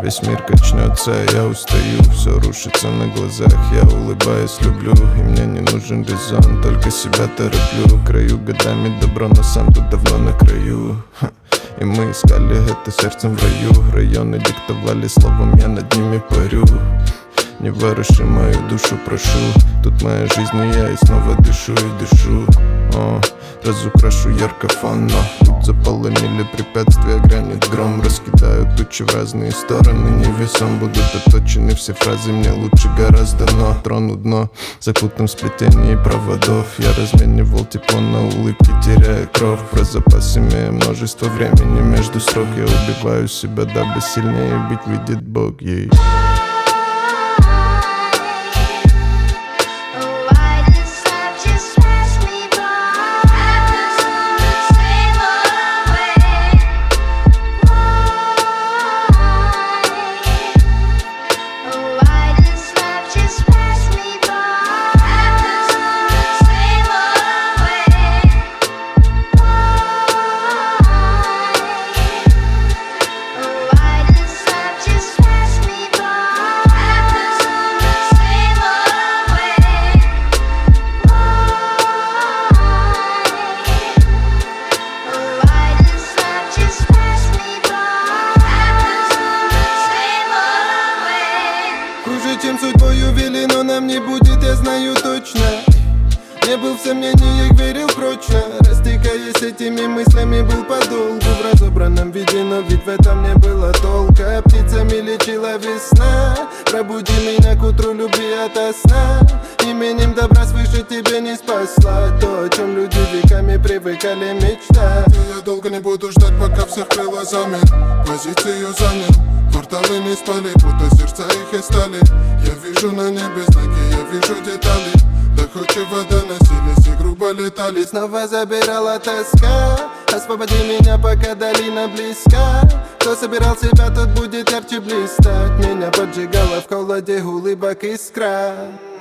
Весь мир качнется, а я устаю. Все рушится на глазах, я улыбаюсь, люблю. И мне не нужен резон, только себя тороплю. Краю годами добро, но сам тут давно на краю. И мы искали это сердцем в раю. Районы диктовали словом, я над ними парю. Не воруши мою душу, прошу. Тут моя жизнь, и я и снова дышу и дышу. Разукрашу ярко фон, но путь заполонили препятствия, грянет гром. Раскидают тучи в разные стороны, невесом будут отточены все фразы. Мне лучше гораздо, но трону дно, закутан в сплетении проводов. Я разменивал тепло на улыбки, теряя кровь. Про запас имея множество времени между строк. Я убиваю себя, дабы сильнее быть, видит Бог, ей. Хуже, чем судьбою вели, но нам не будет, я знаю точно. Не был в сомнениях, верил прочно. Растекаясь этими мыслями, был подолгу в разобранном виде, но ведь в этом не было толка. Птицами лечила весна, пробуди меня к утру любви ото сна. Именем добра свыше тебе не спасла то, о чем люди веками привыкали мечтать. Я долго не буду ждать, пока всех крыло замер. Позицию занял, кварталы не спали, будто сердца их и стали. Я вижу на небе знаки, я вижу детали. Доходчиво вода носились и грубо летали. Снова забирала тоска, освободи меня, пока долина близка. Кто собирал себя, тот будет ярче блистать. Меня поджигала в холоде улыбок искра.